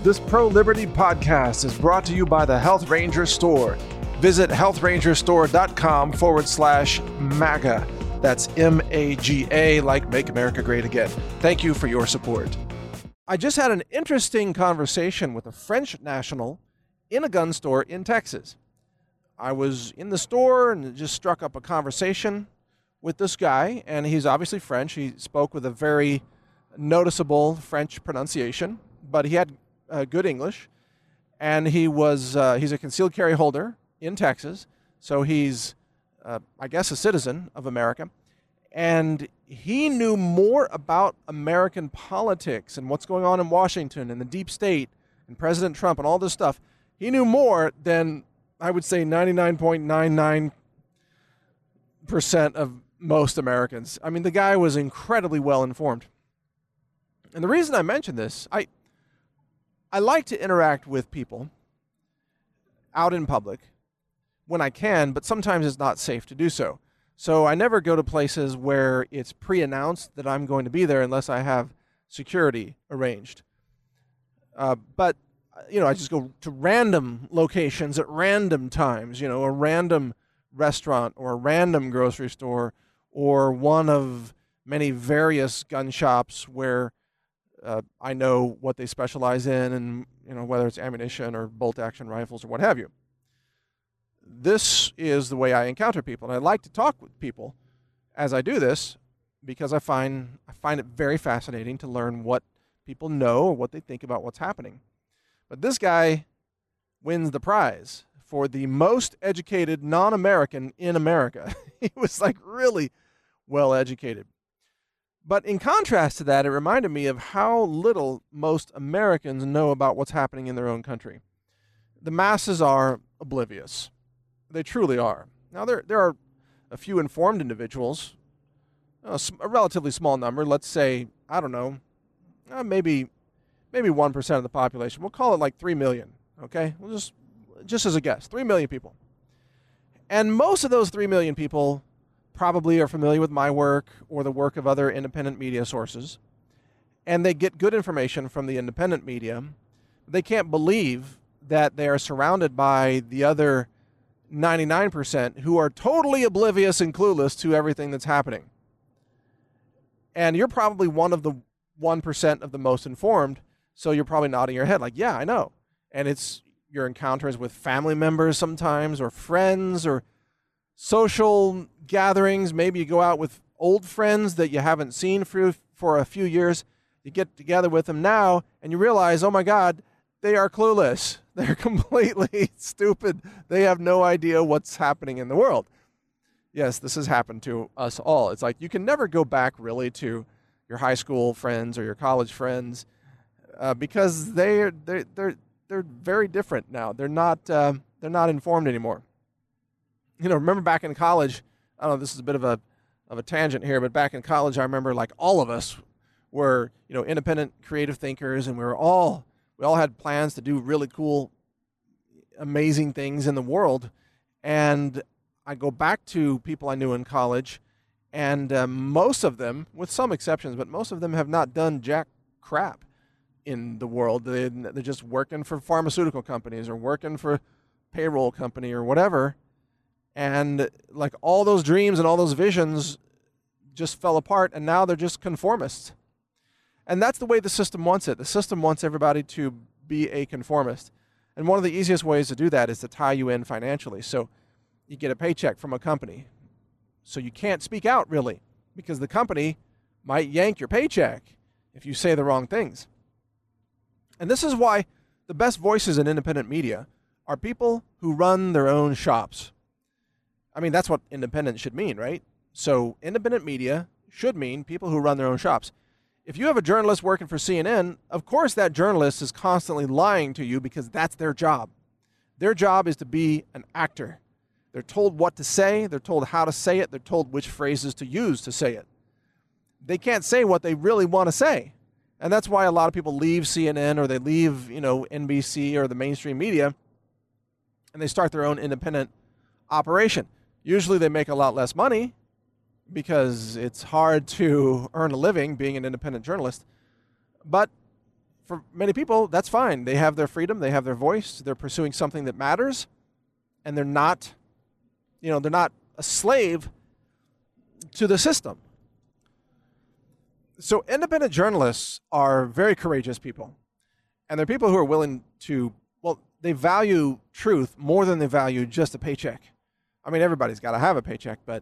This pro-liberty podcast is brought to you by the Health Ranger Store. Visit healthrangerstore.com/MAGA. That's MAGA, like Make America Great Again. Thank you for your support. I just had an interesting conversation with a French national in a gun store in Texas. I was in the store and just struck up a conversation with this guy, and he's obviously French. He spoke with a very noticeable French pronunciation, but he had good English, and he's a concealed carry holder in Texas, so he's, I guess, a citizen of America, and he knew more about American politics and what's going on in Washington and the deep state and President Trump and all this stuff. He knew more than, I would say, 99.99% of most Americans. I mean, the guy was incredibly well informed. And the reason I mention this, I like to interact with people out in public when I can, but sometimes it's not safe to do so. So I never go to places where it's pre-announced that I'm going to be there unless I have security arranged. But, I just go to random locations at random times, a random restaurant or a random grocery store or one of many various gun shops where I know what they specialize in and, whether it's ammunition or bolt-action rifles or what have you. This is the way I encounter people, and I like to talk with people as I do this because I find it very fascinating to learn what people know or what they think about what's happening. But this guy wins the prize for the most educated non-American in America. He was really well educated. But in contrast to that, it reminded me of how little most Americans know about what's happening in their own country. The masses are oblivious. They truly are. Now, there are a few informed individuals, a relatively small number, let's say, I don't know, maybe 1% of the population. We'll call it 3 million, okay? We'll just as a guess, 3 million people. And most of those 3 million people probably are familiar with my work or the work of other independent media sources, and they get good information from the independent media. They can't believe that they are surrounded by the other 99% who are totally oblivious and clueless to everything that's happening. And you're probably one of the 1% of the most informed, so you're probably nodding your head yeah, I know. And it's your encounters with family members sometimes, or friends, or social gatherings. Maybe you go out with old friends that you haven't seen for a few years. You get together with them now, and you realize, oh my God, they are clueless. They're completely stupid. They have no idea what's happening in the world. Yes, this has happened to us all. It's you can never go back really to your high school friends or your college friends because they're very different now. They're not informed anymore. Remember back in college, I don't know, this is a bit of a tangent here, but back in college, I remember all of us were, independent creative thinkers, and we all had plans to do really cool, amazing things in the world. And I go back to people I knew in college, and most of them, with some exceptions, but most of them have not done jack crap in the world. They're just working for pharmaceutical companies or working for a payroll company or whatever. And all those dreams and all those visions just fell apart, and now they're just conformists. And that's the way the system wants it. The system wants everybody to be a conformist. And one of the easiest ways to do that is to tie you in financially. So you get a paycheck from a company. So you can't speak out, really, because the company might yank your paycheck if you say the wrong things. And this is why the best voices in independent media are people who run their own shops. I mean, that's what independent should mean, right? So independent media should mean people who run their own shops. If you have a journalist working for CNN, of course that journalist is constantly lying to you because that's their job. Their job is to be an actor. They're told what to say. They're told how to say it. They're told which phrases to use to say it. They can't say what they really want to say. And that's why a lot of people leave CNN or they leave, NBC or the mainstream media, and they start their own independent operation. Usually they make a lot less money because it's hard to earn a living being an independent journalist. But for many people, that's fine. They have their freedom, they have their voice, they're pursuing something that matters, and they're not a slave to the system. So independent journalists are very courageous people. And they're people who are willing to, they value truth more than they value just a paycheck. I mean, everybody's got to have a paycheck, but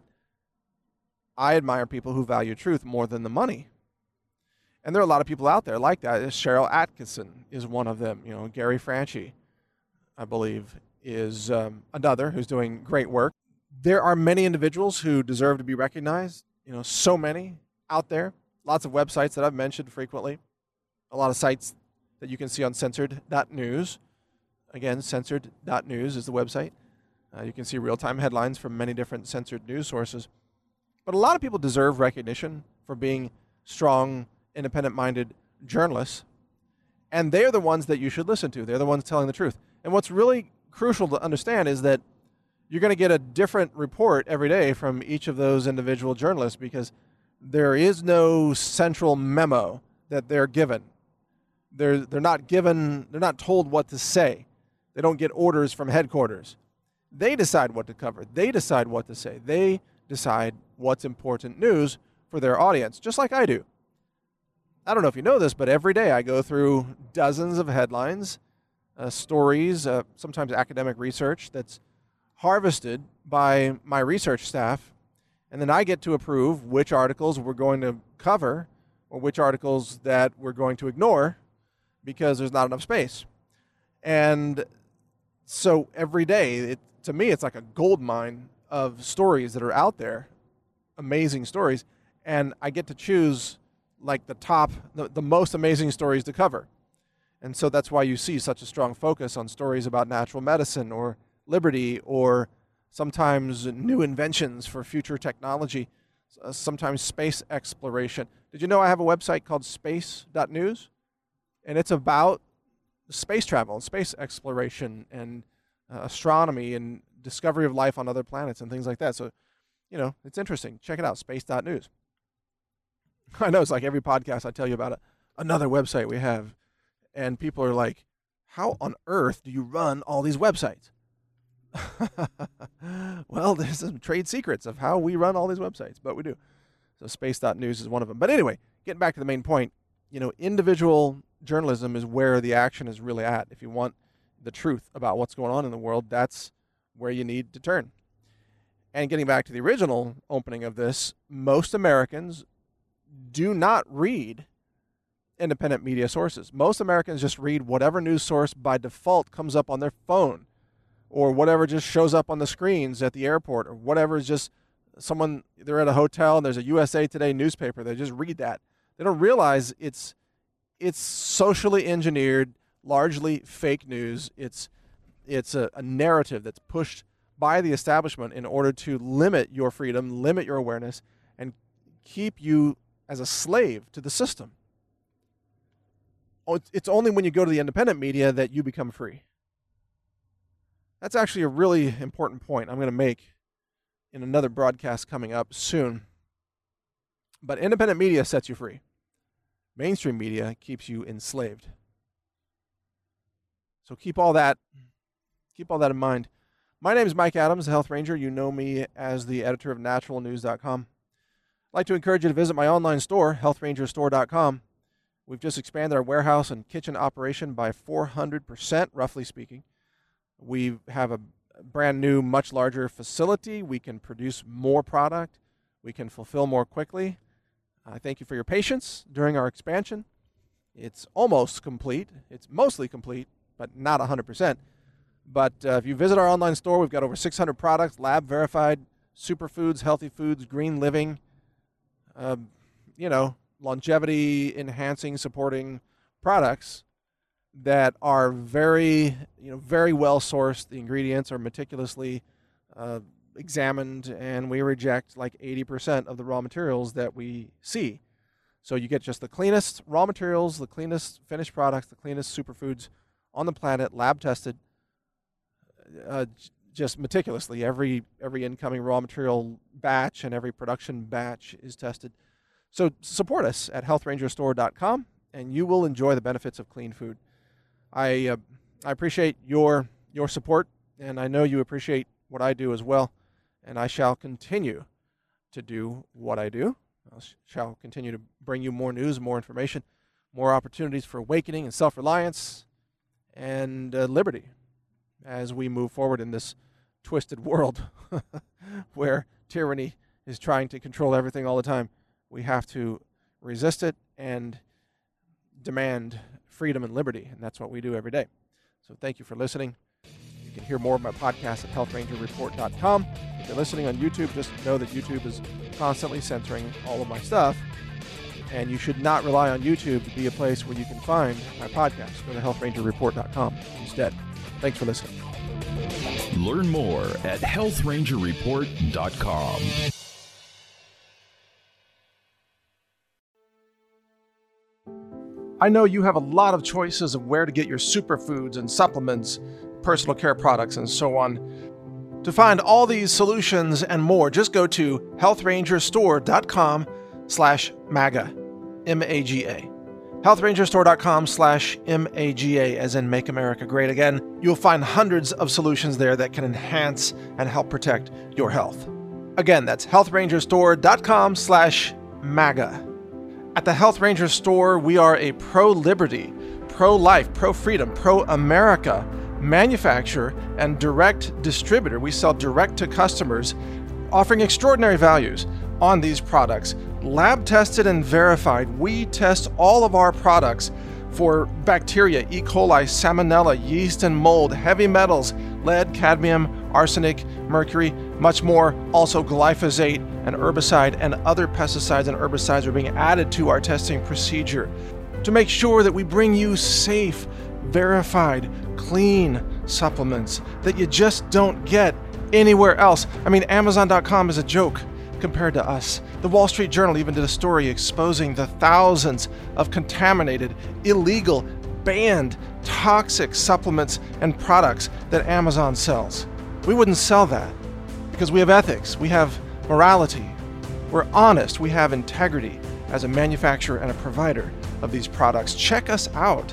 I admire people who value truth more than the money. And there are a lot of people out there like that. Cheryl Atkinson is one of them. Gary Franchi, I believe, is another who's doing great work. There are many individuals who deserve to be recognized. So many out there. Lots of websites that I've mentioned frequently. A lot of sites that you can see on censored.news. Again, censored.news is the website. You can see real-time headlines from many different censored news sources. But a lot of people deserve recognition for being strong, independent-minded journalists. And they're the ones that you should listen to. They're the ones telling the truth. And what's really crucial to understand is that you're going to get a different report every day from each of those individual journalists, because there is no central memo that they're given. They're not told what to say. They don't get orders from headquarters. They decide what to cover. They decide what to say. They decide what's important news for their audience, just like I do. I don't know if you know this, but every day I go through dozens of headlines, stories, sometimes academic research that's harvested by my research staff, and then I get to approve which articles we're going to cover or which articles that we're going to ignore because there's not enough space. And so every day, to me, it's like a gold mine of stories that are out there, amazing stories, and I get to choose like the most amazing stories to cover. And so that's why you see such a strong focus on stories about natural medicine or liberty, or sometimes new inventions for future technology, sometimes space exploration. Did you know I have a website called space.news? And it's about space travel and space exploration and astronomy and discovery of life on other planets and things like that. So, it's interesting. Check it out, space.news. I know it's like every podcast I tell you about another website we have, and people are like, how on earth do you run all these websites? Well, there's some trade secrets of how we run all these websites, but we do. So space.news is one of them. But anyway, getting back to the main point, individual journalism is where the action is really at. If you want the truth about what's going on in the world, that's where you need to turn. And getting back to the original opening of this, most Americans do not read independent media sources. Most Americans just read whatever news source by default comes up on their phone, or whatever just shows up on the screens at the airport, or whatever is just they're at a hotel and there's a USA Today newspaper. They just read that. They don't realize it's socially engineered, largely fake news. It's a narrative that's pushed by the establishment in order to limit your freedom, limit your awareness, and keep you as a slave to the system. It's only when you go to the independent media that you become free. That's actually a really important point I'm going to make in another broadcast coming up soon. But independent media sets you free. Mainstream media keeps you enslaved. So keep all that in mind. My name is Mike Adams, the Health Ranger. You know me as the editor of naturalnews.com. I'd like to encourage you to visit my online store, healthrangerstore.com. We've just expanded our warehouse and kitchen operation by 400%, roughly speaking. We have a brand new, much larger facility. We can produce more product. We can fulfill more quickly. I thank you for your patience during our expansion. It's almost complete. It's mostly complete, but not 100%. But if you visit our online store, we've got over 600 products, lab-verified, superfoods, healthy foods, green living, longevity-enhancing, supporting products that are very well sourced. The ingredients are meticulously examined, and we reject like 80% of the raw materials that we see. So you get just the cleanest raw materials, the cleanest finished products, the cleanest superfoods on the planet, lab tested, just meticulously. Every incoming raw material batch and every production batch is tested. So support us at healthrangerstore.com and you will enjoy the benefits of clean food. I appreciate your support, and I know you appreciate what I do as well, and I shall continue to do what I do. I shall continue to bring you more news, more information, more opportunities for awakening and self-reliance and liberty as we move forward in this twisted world where tyranny is trying to control everything all the time. We have to resist it and demand freedom and liberty, and that's what we do every day. So thank you for listening. You can hear more of my podcast at healthrangerreport.com. If you're listening on YouTube, just know that YouTube is constantly censoring all of my stuff, and you should not rely on YouTube to be a place where you can find my podcast. Go to healthrangerreport.com instead. Thanks for listening. Learn more at healthrangerreport.com. I know you have a lot of choices of where to get your superfoods and supplements, personal care products, and so on. To find all these solutions and more, just go to healthrangerstore.com/MAGA, M-A-G-A. healthrangerstore.com/MAGA, as in Make America Great Again. You'll find hundreds of solutions there that can enhance and help protect your health. Again, that's healthrangerstore.com/MAGA. At the Health Ranger Store, we are a pro-liberty, pro-life, pro-freedom, pro-America manufacturer and direct distributor. We sell direct to customers, offering extraordinary values on these products. Lab tested and verified. We test all of our products for bacteria, E. coli, salmonella, yeast and mold, heavy metals, lead, cadmium, arsenic, mercury, much more. Also glyphosate and herbicide and other pesticides and herbicides are being added to our testing procedure to make sure that we bring you safe, verified, clean supplements that you just don't get anywhere else. I mean, Amazon.com is a joke compared to us. The Wall Street Journal even did a story exposing the thousands of contaminated, illegal, banned, toxic supplements and products that Amazon sells. We wouldn't sell that because we have ethics, we have morality, we're honest, we have integrity as a manufacturer and a provider of these products. Check us out,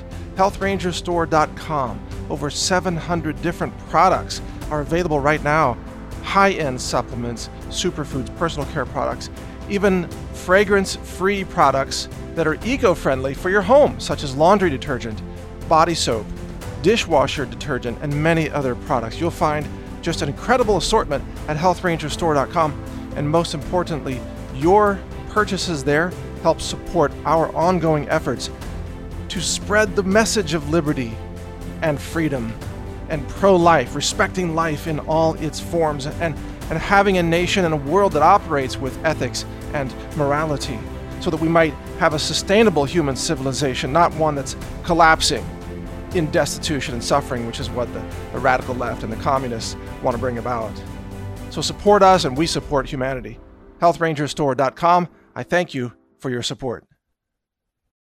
healthrangerstore.com. Over 700 different products are available right now. High-end supplements, superfoods, personal care products, even fragrance-free products that are eco-friendly for your home, such as laundry detergent, body soap, dishwasher detergent, and many other products. You'll find just an incredible assortment at healthrangerstore.com, and most importantly, your purchases there help support our ongoing efforts to spread the message of liberty and freedom and pro-life, respecting life in all its forms, and having a nation and a world that operates with ethics and morality so that we might have a sustainable human civilization, not one that's collapsing in destitution and suffering, which is what the radical left and the communists want to bring about. So support us and we support humanity. healthrangerstore.com. I thank you for your support.